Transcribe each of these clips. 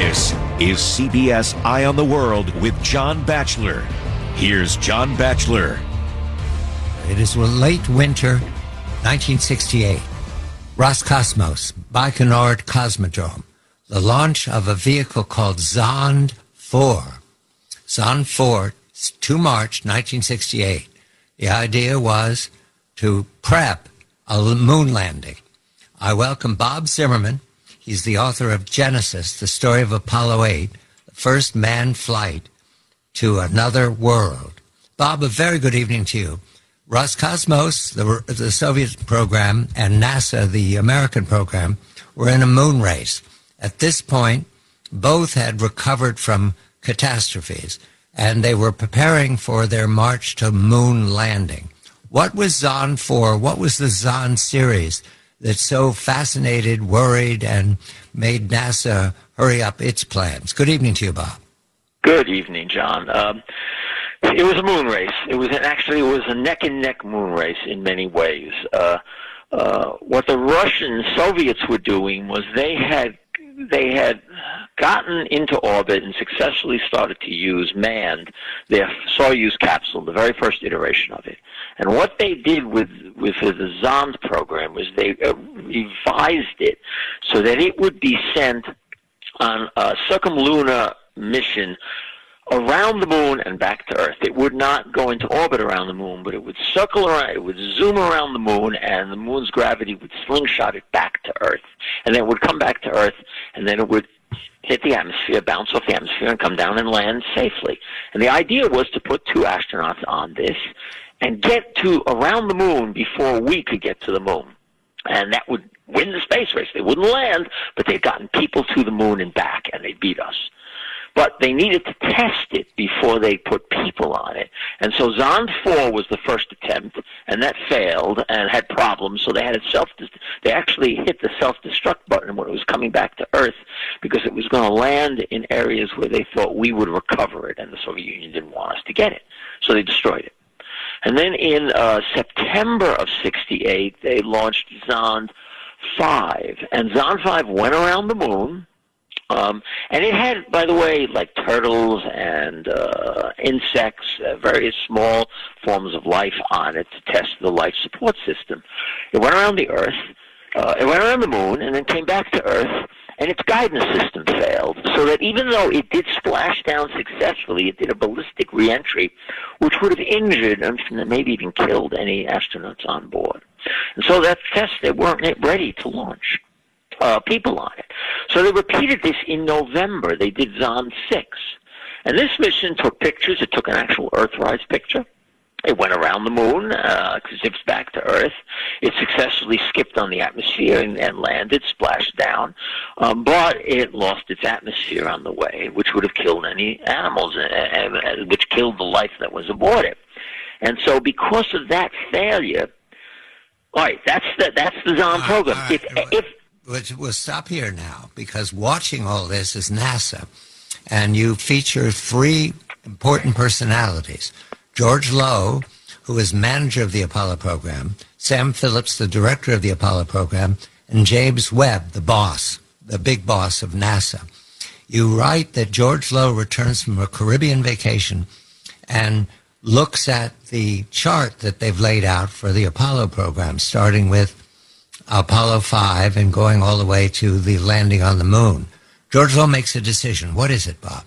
This is CBS Eye on the World with John Batchelor. Here's John Batchelor. It is late winter 1968. Roscosmos, Baikonur Cosmodrome. The launch of a vehicle called Zond 4. Zond 4, 2 March 1968. The idea was to prep a moon landing. I welcome Bob Zimmerman. He's the author of Genesis, the story of Apollo 8, the first manned flight to another world. Bob, a very good evening to you. Roscosmos, the Soviet program, and NASA, the American program, were in a moon race. At this point, both had recovered from catastrophes, and they were preparing for their march to moon landing. What was Zond 4? What was the Zond series that so fascinated, worried, and made NASA hurry up its plans? Good evening to you, Bob. Good evening, John. It was a moon race. It was a neck-and-neck moon race in many ways. What the Russian Soviets were doing was they had gotten into orbit and successfully started to use their Soyuz capsule, the very first iteration of it. And what they did with the Zond program was they revised it so that it would be sent on a circumlunar mission around the moon and back to Earth. It would not go into orbit around the moon, but it would circle around, it would zoom around the moon, and the moon's gravity would slingshot it back to Earth. And then it would come back to Earth, and then it would hit the atmosphere, bounce off the atmosphere, and come down and land safely. And the idea was to put 2 astronauts on this and get to around the moon before we could get to the moon. And that would win the space race. They wouldn't land, but they'd gotten people to the moon and back, and they beat us. But they needed to test it before they put people on it. And so Zond 4 was the first attempt, and that failed and had problems, so they had they actually hit the self-destruct button when it was coming back to Earth because it was going to land in areas where they thought we would recover it, and the Soviet Union didn't want us to get it. So they destroyed it. And then in September of 68, they launched Zond 5. And Zond 5 went around the moon. And it had, by the way, like turtles and insects, various small forms of life on it to test the life support system. It went around the Earth, it went around the moon, and then came back to Earth, and its guidance system failed, so that even though it did splash down successfully, it did a ballistic reentry, which would have injured and maybe even killed any astronauts on board. And so that test, they weren't ready to launch people on it. So they repeated this in November. They did Zond 6. And this mission took pictures. It took an actual Earthrise picture. It went around the moon, zips back to Earth. It successfully skipped on the atmosphere and landed, splashed down. But it lost its atmosphere on the way, which would have killed any animals, and which killed the life that was aboard it. And so because of that failure, all right, that's the Zond program. We'll stop here now, because watching all this is NASA, and you feature 3 important personalities. George Low, who is manager of the Apollo program, Sam Phillips, the director of the Apollo program, and James Webb, the boss, the big boss of NASA. You write that George Low returns from a Caribbean vacation and looks at the chart that they've laid out for the Apollo program, starting with Apollo 5 and going all the way to the landing on the moon. George Low makes a decision. What is it, Bob?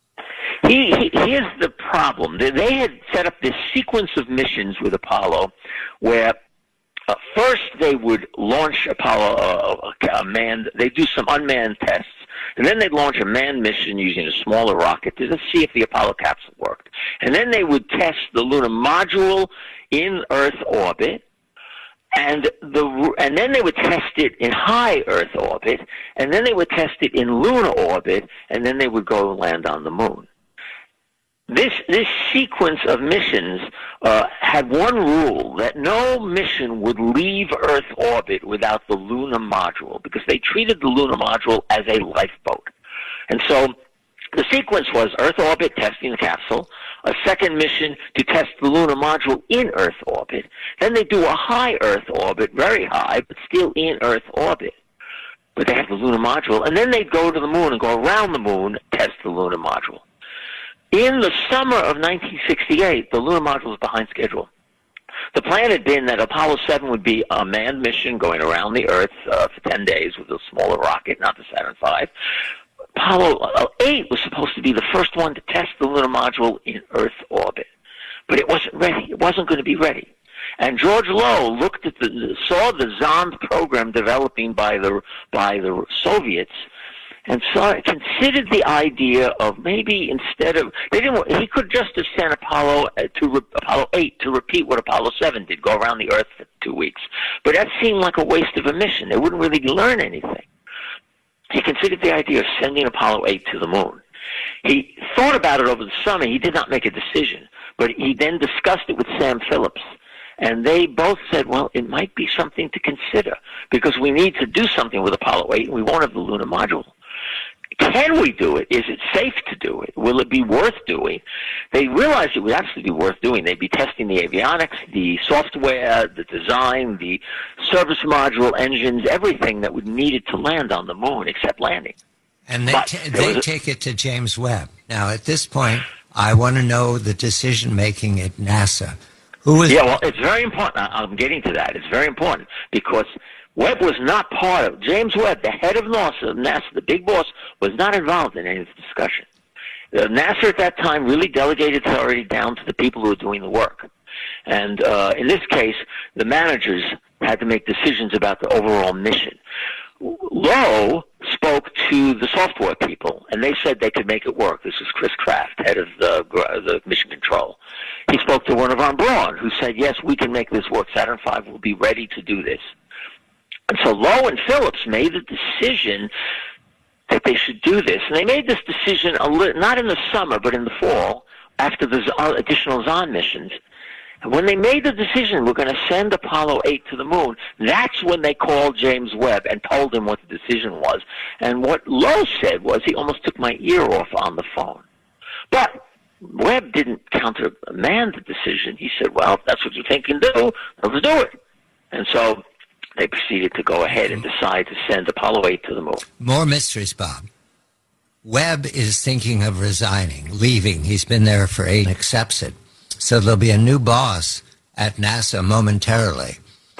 Here's the problem. They had set up this sequence of missions with Apollo where first they would launch Apollo manned. They'd do some unmanned tests, and then they'd launch a manned mission using a smaller rocket to see if the Apollo capsule worked. And then they would test the lunar module in Earth orbit, and then they would test it in high Earth orbit, and then they would test it in lunar orbit, and then they would go land on the moon. This sequence of missions had one rule, that no mission would leave Earth orbit without the lunar module, because they treated the lunar module as a lifeboat. And so the sequence was Earth orbit, testing the capsule, a second mission to test the lunar module in Earth orbit. Then they do a high Earth orbit, very high, but still in Earth orbit. but they have the lunar module, and then they'd go to the moon and go around the moon, test the lunar module. In the summer of 1968, the lunar module was behind schedule. The plan had been that Apollo 7 would be a manned mission going around the Earth for 10 days with a smaller rocket, not the Saturn V. Apollo 8 was supposed to be the first one to test the lunar module in Earth orbit, but it wasn't ready. It wasn't going to be ready. And George Low looked at saw the Zond program developing by the Soviets, and considered the idea of maybe instead of he could just have sent Apollo 8 to repeat what Apollo 7 did, go around the Earth for 2 weeks. But that seemed like a waste of a mission. They wouldn't really learn anything. He considered the idea of sending Apollo 8 to the moon. He thought about it over the summer. He did not make a decision, but he then discussed it with Sam Phillips. And they both said, well, it might be something to consider because we need to do something with Apollo 8 and we won't have the lunar module. Can we do it? Is it safe to do it? Will it be worth doing? They realized it would absolutely be worth doing. They'd be testing the avionics, the software, the design, the service module, engines, everything that would need it to land on the moon except landing. And they take it to James Webb. Now, at this point, I want to know the decision-making at NASA. Well, it's very important. I'm getting to that. It's very important because Webb was not part of James Webb, the head of NASA, the big boss, was not involved in any of the discussion. NASA at that time really delegated authority down to the people who were doing the work. And in this case, the managers had to make decisions about the overall mission. Low spoke to the software people, and they said they could make it work. This was Chris Kraft, head of the mission control. He spoke to Werner von Braun, who said, yes, we can make this work. Saturn V will be ready to do this. And so Low and Phillips made the decision that they should do this. And they made this decision not in the summer, but in the fall, after the additional Zond missions. And when they made the decision, we're going to send Apollo 8 to the moon, that's when they called James Webb and told him what the decision was. And what Low said was, he almost took my ear off on the phone. But Webb didn't countermand the decision. He said, well, if that's what you think you can do, let's do it. And so they proceeded to go ahead and decide to send Apollo 8 to the moon. More mysteries, Bob. Webb is thinking of resigning, leaving. He's been there for 8 and accepts it. So there'll be a new boss at NASA momentarily,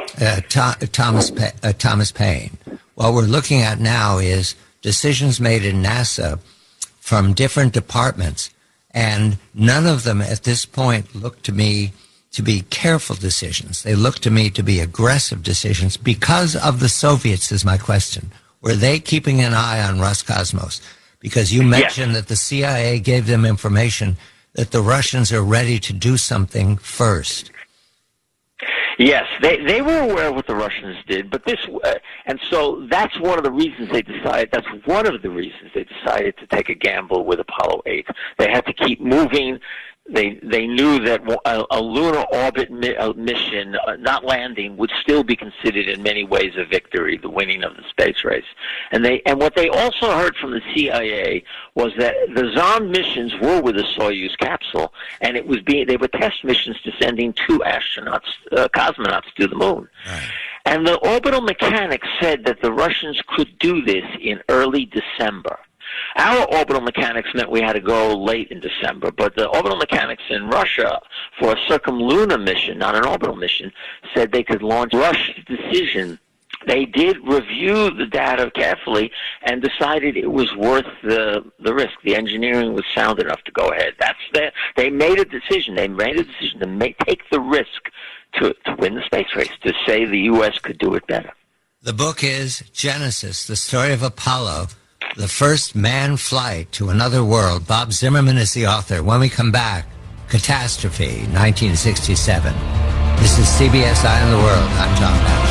Thomas Paine. What we're looking at now is decisions made in NASA from different departments, and none of them at this point look to me to be careful decisions. They look to me to be aggressive decisions because of the Soviets, is my question. Were they keeping an eye on Roscosmos? Because you mentioned that the CIA gave them information that the Russians are ready to do something first. Yes, they were aware of what the Russians did, but and so that's one of the reasons they decided. That's one of the reasons they decided to take a gamble with Apollo 8. They had to keep moving. They knew that a lunar orbit mission, not landing, would still be considered in many ways a victory, the winning of the space race. And what they also heard from the CIA was that the Zond missions were with a Soyuz capsule, and they were test missions to sending 2 cosmonauts to the moon. Right. And the orbital mechanics said that the Russians could do this in early December. Our orbital mechanics meant we had to go late in December, but the orbital mechanics in Russia for a circumlunar mission, not an orbital mission, said they could launch. Russia's decision, they did review the data carefully and decided it was worth the risk. The engineering was sound enough to go ahead. They made a decision. They made a decision to take the risk to win the space race, to say the U.S. could do it better. The book is Genesis, the story of Apollo, the first manned flight to another world. Bob Zimmerman is the author. When we come back, Catastrophe, 1967. This is CBS Eye on the World. I'm John Baptist.